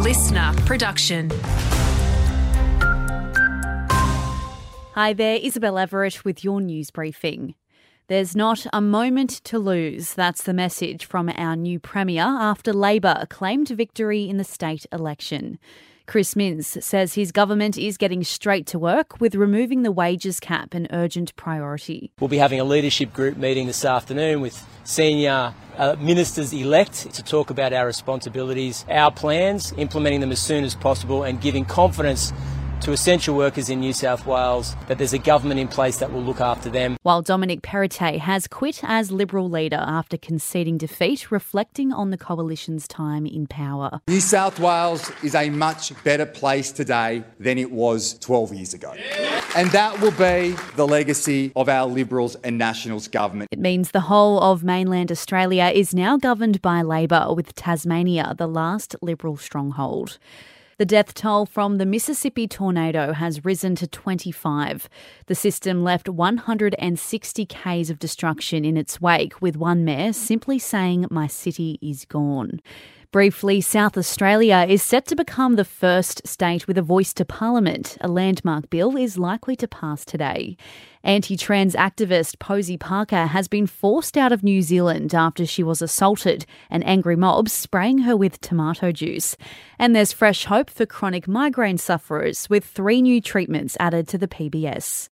listener production. Hi there, Isabel Everett with your news briefing. There's not a moment to lose. That's the message from our new Premier after Labor claimed victory in the state election. Chris Minns says his government is getting straight to work with removing the wages cap, an urgent priority. We'll be having a leadership group meeting this afternoon with senior ministers-elect to talk about our responsibilities, our plans, implementing them as soon as possible and giving confidence to essential workers in New South Wales that there's a government in place that will look after them. While Dominic Perrottet has quit as Liberal leader after conceding defeat, reflecting on the coalition's time in power. New South Wales is a much better place today than it was 12 years ago. And that will be the legacy of our Liberals and Nationals government. It means the whole of mainland Australia is now governed by Labor, with Tasmania the last Liberal stronghold. The death toll from the Mississippi tornado has risen to 25. The system left 160 k's of destruction in its wake, with one mayor simply saying, "My city is gone." Briefly, South Australia is set to become the first state with a voice to Parliament. A landmark bill is likely to pass today. Anti-trans activist Posey Parker has been forced out of New Zealand after she was assaulted and angry mobs spraying her with tomato juice. And there's fresh hope for chronic migraine sufferers, with 3 new treatments added to the PBS.